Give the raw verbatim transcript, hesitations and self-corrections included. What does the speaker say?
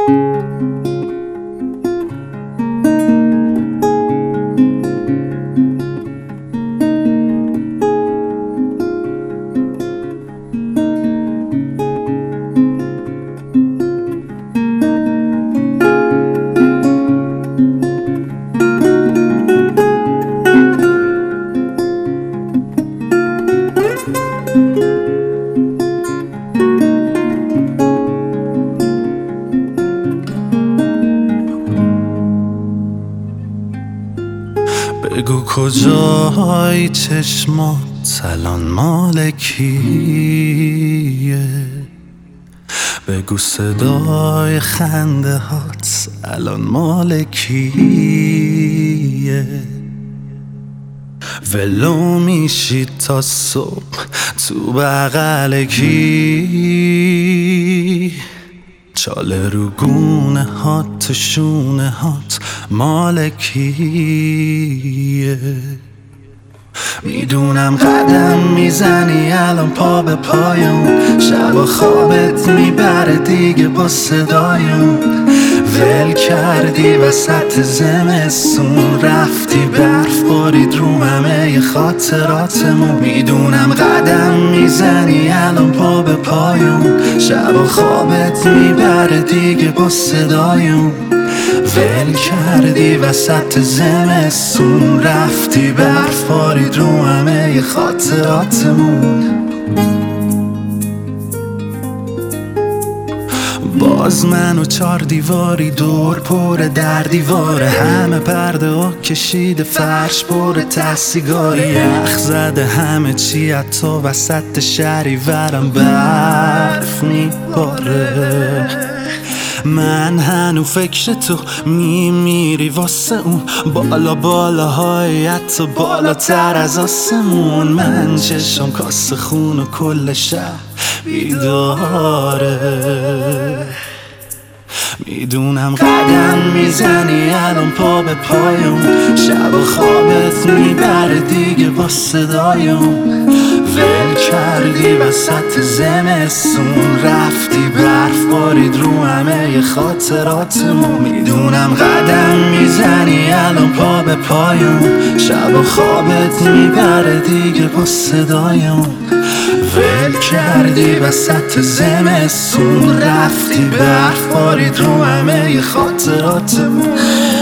بگو کجای چشمات الان مال کیه؟ بگو صدای خنده هات الان مال کیه؟ ولو میشی تا صبح تو بغل کی؟ چاله رو گونه هات تو شونه هات مال کیه؟ میدونم قدم میزنی الان پا به پایم، شب و خوابت میبره دیگه با صدایم. ول کردی وسط زمستون، رفتی برف بارید رو همه خاطراتمون. میدونم قدم میزنی الان پا به پایم، شب و خوابت میبره دیگه با صدایم. ول کردی وسط زمستون، رفتی برف بارید رو همه خاطراتمون. باز من و چار دیواری دور پر در دیواره، همه پرده ها کشیده فرش پر ته سیگاری. یخ زده همه چی حتی وسط شهریورم برف میباره. من هنو فکر تو میمیری واسه اون بالا بالاهای حتی بالاتر از آسمون. من چشم کاسه خون و کل شب بیداره. میدونم قدم میزنی الان پا به پایم، شب و خوابت میبره دیگه با صدایم. ول کردی وسط زمستون، رفتی برف بارید رو همه خاطراتمون. میدونم قدم میزنی الان پا به پایم، شب و خوابت میبره دیگه با صدایم. ول کردی وسط زمستون، رفتی برف بارید رو همه خاطراتمون.